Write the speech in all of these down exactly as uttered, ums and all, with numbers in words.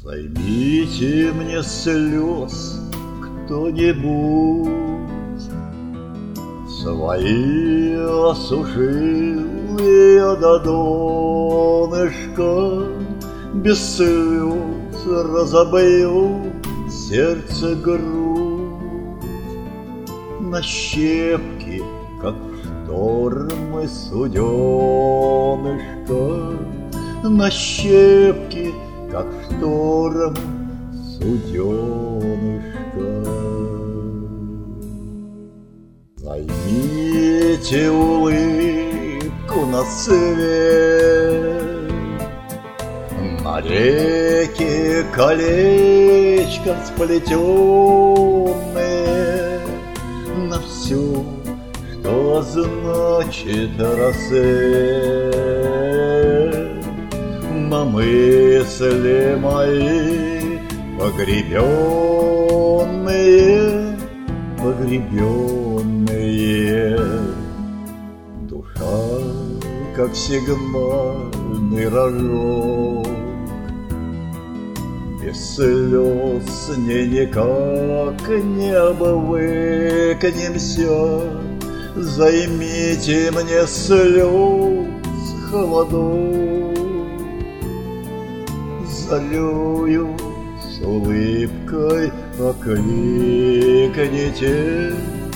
Займите мне слез кто-нибудь, свои осушилые до донышка. Без слез разобью сердце грудь на щепки, как в штормы суденышко, на щепки, как в шторм суденышко. Займите улыбку на свет, на реке колечком сплетенные, на все, что значит рассвет, на мысли мои погребенные, погребенные. Душа, как сигнальный рожок, без слез с ней никак не обвыкнемся. Займите мне слез холодок, зарею с улыбкой окликните,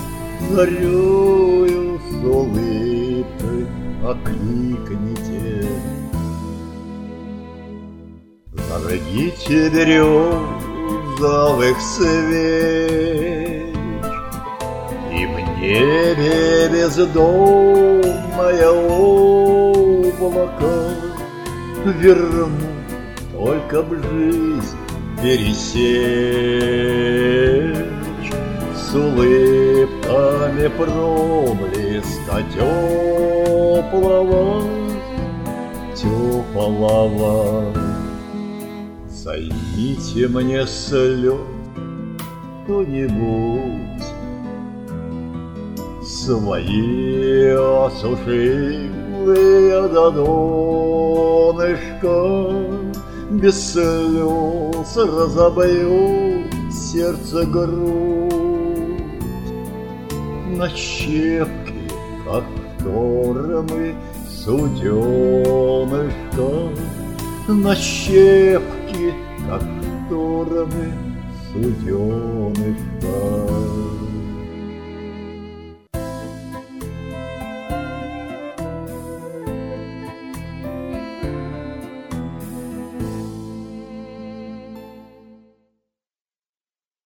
зарею с улыбкой окликните. Зажгите березовых свеч, и в небе бездомное облако верну, только б жизнь пересечь, с улыбками проблеска теплого, теплого. Займите мне слез кто-нибудь, свои осушилые до донышка. Без слез разобью сердце грудь на щепки, как в штормы суденышко, на щепки, как в штормы суденышко.